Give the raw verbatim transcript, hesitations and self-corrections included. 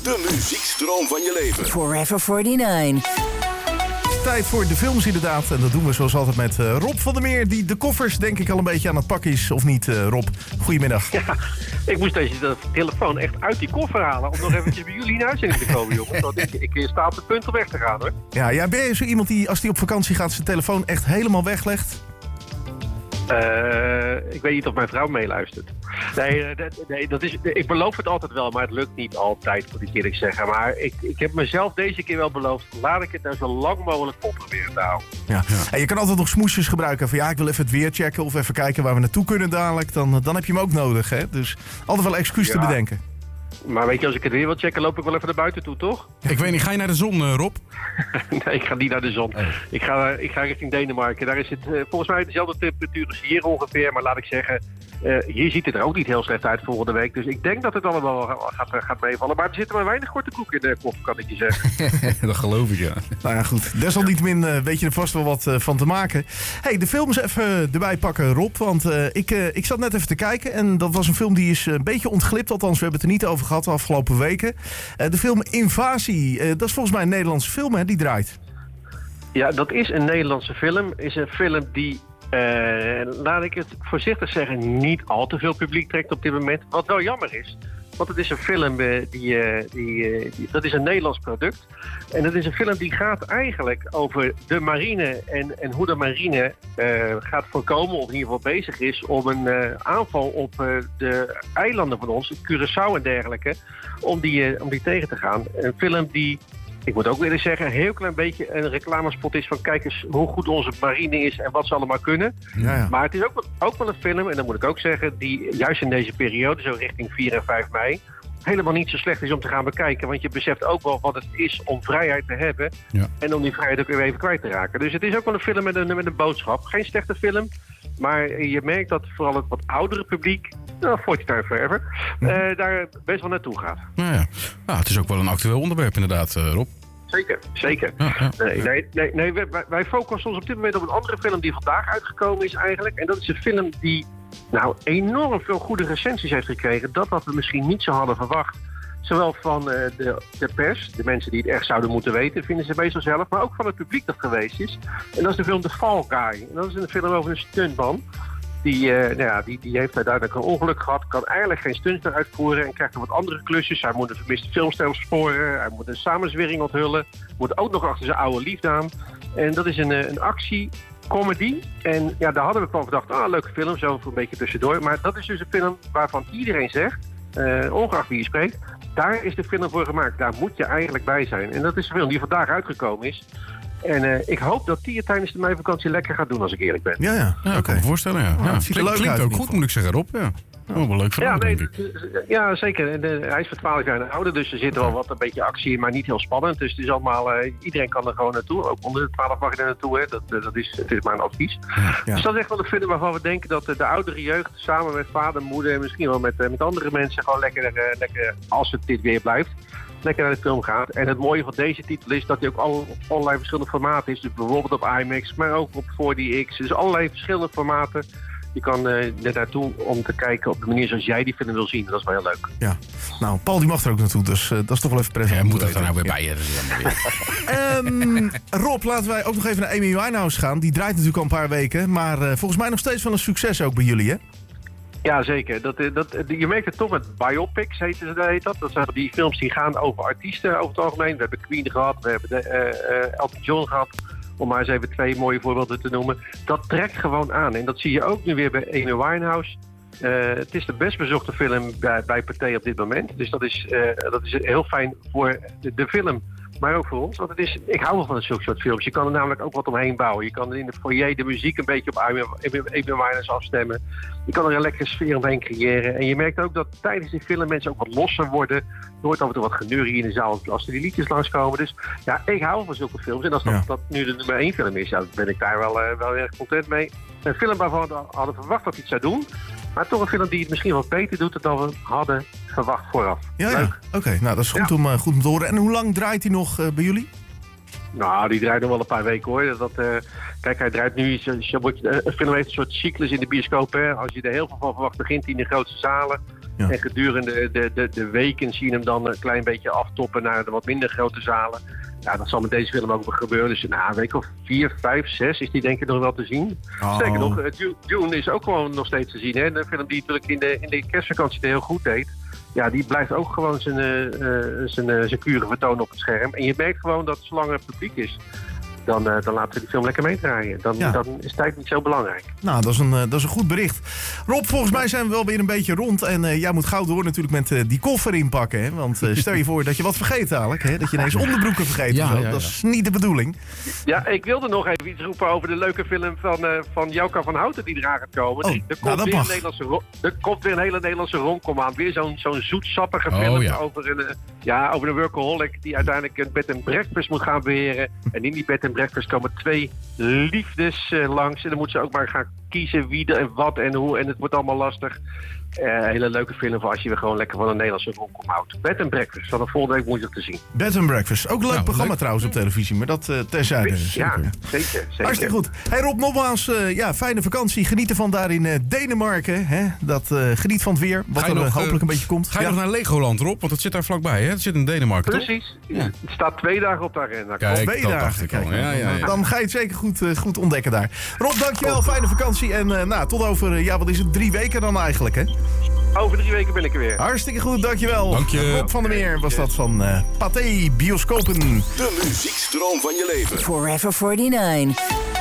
De muziekstroom van je leven. Forever forty-nine. Tijd voor de films inderdaad. En dat doen we zoals altijd met uh, Rob van der Meer. Die de koffers denk ik al een beetje aan het pakken is. Of niet, uh, Rob? Goedemiddag. Ja, ik moest deze de telefoon echt uit die koffer halen. Om nog eventjes bij jullie in de uitzending te komen, jongens. Want ik, ik sta op het punt om weg te gaan, hoor. Ja, ja, ben je zo iemand die als die op vakantie gaat zijn telefoon echt helemaal weglegt? Uh, ik weet niet of mijn vrouw meeluistert. Nee, dat, nee dat is, ik beloof het altijd wel, maar het lukt niet altijd, moet ik eerlijk zeggen. Maar ik, ik heb mezelf deze keer wel beloofd, laat ik het nou zo lang mogelijk op proberen te houden. Ja. Ja. En je kan altijd nog smoesjes gebruiken van ja, ik wil even het weer checken of even kijken waar we naartoe kunnen dadelijk. Dan, dan heb je hem ook nodig, hè? Dus altijd wel excuus ja. te bedenken. Maar weet je, als ik het weer wil checken, loop ik wel even naar buiten toe, toch? Ik weet niet, ga je naar de zon, uh, Rob? Nee, ik ga niet naar de zon. Oh. Ik, ga, ik ga richting Denemarken. Daar is het uh, volgens mij dezelfde temperatuur als hier ongeveer. Maar laat ik zeggen, uh, hier ziet het er ook niet heel slecht uit volgende week. Dus ik denk dat het allemaal gaat, gaat meevallen. Maar er zitten maar weinig korte broek in de koffer, kan ik je zeggen. Dat geloof ik, ja. Nou ja, goed. Desalniettemin uh, weet je er vast wel wat uh, van te maken. Hey, de films even erbij pakken, Rob. Want uh, ik, uh, ik zat net even te kijken. En dat was een film die is een beetje ontglipt. Althans, we hebben het er niet over gehad de afgelopen weken. Uh, de film Invasie. Uh, dat is volgens mij een Nederlandse film, hè, die draait. Ja, dat is een Nederlandse film. Is een film die, uh, laat ik het voorzichtig zeggen, niet al te veel publiek trekt op dit moment. Wat wel jammer is. Want het is een film, uh, die, uh, die, uh, die... Dat is een Nederlands product. En het is een film die gaat eigenlijk over de marine. En, en hoe de marine uh, gaat voorkomen, of in ieder geval bezig is, om een uh, aanval op uh, de eilanden van ons, Curaçao en dergelijke, om die, uh, om die tegen te gaan. Een film die, ik moet ook willen zeggen, een heel klein beetje een reclamespot is van kijk eens hoe goed onze marine is en wat ze allemaal kunnen. Ja, ja. Maar het is ook wel, ook wel een film, en dat moet ik ook zeggen, die juist in deze periode, zo richting vier en vijf mei, helemaal niet zo slecht is om te gaan bekijken. Want je beseft ook wel wat het is om vrijheid te hebben. Ja. En om die vrijheid ook weer even kwijt te raken. Dus het is ook wel een film met een, met een boodschap. Geen slechte film. Maar je merkt dat vooral het wat oudere publiek, nou, forty-time Forever, ja. uh, daar best wel naartoe gaat. Nou ja. Nou, het is ook wel een actueel onderwerp inderdaad, uh, Rob. Zeker, zeker. Ja, ja. Nee, nee, nee, nee, wij, wij focussen ons op dit moment op een andere film die vandaag uitgekomen is eigenlijk. En dat is een film die nou enorm veel goede recensies heeft gekregen. Dat wat we misschien niet zo hadden verwacht. Zowel van uh, de, de pers, de mensen die het echt zouden moeten weten, vinden ze meestal zelf. Maar ook van het publiek dat geweest is. En dat is de film The Fall Guy. En dat is een film over een stuntman. Die, uh, nou ja, die, die heeft uiteindelijk een ongeluk gehad, kan eigenlijk geen stunts meer uitvoeren en krijgt nog wat andere klusjes. Hij moet een vermiste filmster sporen, hij moet een samenzwering onthullen, moet ook nog achter zijn oude liefde aan. En dat is een, een actie-comedy. En ja, daar hadden we van gedacht, ah, leuke film, zo een beetje tussendoor. Maar dat is dus een film waarvan iedereen zegt, uh, ongeacht wie je spreekt, daar is de film voor gemaakt. Daar moet je eigenlijk bij zijn. En dat is een film die vandaag uitgekomen is. En uh, ik hoop dat die het tijdens de meivakantie lekker gaat doen, als ik eerlijk ben. Ja, ja. ja okay. Ik kan me voorstellen, ja. ja. ja het klinkt, klinkt ook goed, moet ik zeggen, Rob. Ja. Oh, wel leuk verhaal, ja, nee, denk ik. Ja, zeker. En, uh, hij is voor twaalf jaar ouder, dus er zit wel wat een beetje actie in, maar niet heel spannend. Dus het is allemaal, uh, iedereen kan er gewoon naartoe. Ook onder de twaalf mag je er naartoe, hè. Dat, uh, dat is, het is maar een advies. Ja. Ja. Dus dat is echt wel een film waarvan we denken dat uh, de oudere jeugd samen met vader, moeder en misschien wel met, uh, met andere mensen gewoon lekker, uh, lekker, als het dit weer blijft, lekker naar de film gaat. En het mooie van deze titel is dat hij ook al, allerlei verschillende formaten is. Dus bijvoorbeeld op IMAX, maar ook op four D X. Dus allerlei verschillende formaten. Je kan uh, er naartoe om te kijken op de manier zoals jij die film wil zien. Dat is wel heel leuk. Ja, nou, Paul die mag er ook naartoe, dus uh, dat is toch wel even present. Ja, moet dat er nou weer bij je. Ja. um, Rob, laten wij ook nog even naar Amy Winehouse gaan. Die draait natuurlijk al een paar weken, maar uh, volgens mij nog steeds wel een succes ook bij jullie, hè? Ja, zeker. Dat, dat, je merkt het toch met biopics, heet, heet dat. Dat zijn die films die gaan over artiesten over het algemeen. We hebben Queen gehad, we hebben de, uh, uh, Elton John gehad. Om maar eens even twee mooie voorbeelden te noemen. Dat trekt gewoon aan. En dat zie je ook nu weer bij Amy Winehouse. Uh, het is de best bezochte film bij, bij Pathé op dit moment. Dus dat is, uh, dat is heel fijn voor de, de film. Maar ook voor ons. Want het is, ik hou wel van zulke soort films. Je kan er namelijk ook wat omheen bouwen. Je kan in de foyer de muziek een beetje op Amy Winehouse afstemmen. Je kan er een lekkere sfeer omheen creëren. En je merkt ook dat tijdens die film mensen ook wat losser worden. Er wordt af en toe wat geneurie in de zaal als er die liedjes langskomen. Dus ja, ik hou van zulke films. En als dat, ja. dat nu de nummer één film is, ja, dan ben ik daar wel, uh, wel erg content mee. Een film waarvan we hadden verwacht dat hij het zou doen. Maar toch een film die het misschien wat beter doet dan we hadden verwacht vooraf. Ja, ja. Oké. Okay. Nou, dat is goed, ja. om, uh, goed om te horen. En hoe lang draait hij nog uh, bij jullie? Nou, die draait nog wel een paar weken hoor. Dat, uh, kijk, hij draait nu, een film heeft een soort cyclus in de bioscoop. Hè. Als je er heel veel van verwacht, begint hij in de grootste zalen. Ja. En gedurende de, de, de weken zie je hem dan een klein beetje aftoppen naar de wat minder grote zalen. Ja, dat zal met deze film ook wel gebeuren. Dus na een week of vier, vijf, zes is die denk ik nog wel te zien. Oh. Sterker nog, Dune is ook gewoon nog steeds te zien. Hè? Een film die natuurlijk in de, in de kerstvakantie heel goed deed. Ja, die blijft ook gewoon zijn, uh, zijn, uh, zijn kuren vertonen op het scherm. En je merkt gewoon dat zolang er publiek is, dan, uh, dan laten we die film lekker meedraaien. Dan, Ja. dan is tijd niet zo belangrijk. Nou, dat is, een, uh, dat is een goed bericht. Rob, volgens mij zijn we wel weer een beetje rond. En uh, jij moet gauw door natuurlijk met uh, die koffer inpakken. Hè? Want uh, stel je voor dat je wat vergeet dadelijk. Hè? Dat je ineens onderbroeken vergeet. Ja, of zo. ja, ja. Dat is niet de bedoeling. Ja, ik wilde nog even iets roepen over de leuke film van, uh, van Jouka van Houten die eraan gaat komen. Oh, er, nou, komt dat weer mag. een Nederlandse ro- er komt weer een hele Nederlandse romcom aan. Weer zo'n zo'n zoetsappige Oh, film ja. over, een, uh, ja, over een workaholic die uiteindelijk een bed and breakfast moet gaan beheren. En in die bed and breakfast komen twee liefdes uh, langs. En dan moeten ze ook maar gaan kiezen wie de, en wat en hoe. En het wordt allemaal lastig. Uh, een hele leuke film voor als je weer gewoon lekker van een Nederlandse romcom houdt. Bed and breakfast, van de volgende week woensdag te zien. Bed and Breakfast. Ook een leuk Nou, programma leuk. trouwens op televisie. Maar dat uh, terzijde. Ja, Zeker. zeker. zeker. Hartstikke goed. Hey Rob, nogmaals, uh, ja, fijne vakantie. Geniet ervan daar in uh, Denemarken. Hè? Dat, uh, geniet van het weer. Wat Ga je er uh, nog, hopelijk uh, een beetje komt. Ga je Ja. nog naar Legoland, Rob? Want het zit daar vlakbij, hè? Het zit in Denemarken, toch? Precies. Ja. Het staat twee dagen op de agenda. Kijk, Twee dat dagen. dacht ik al. Kijk, Ja, ja, ja. Dan ga je het zeker goed, uh, goed ontdekken daar. Rob, dankjewel. Fijne vakantie. En uh, nou, tot over, uh, ja, wat is het? Drie weken dan eigenlijk, hè? Over drie weken ben ik er weer. Hartstikke goed, dankjewel. Dank je. Rob van der Meer was dat van uh, Pathé Bioscopen. De muziekstroom van je leven. Forever forty-nine.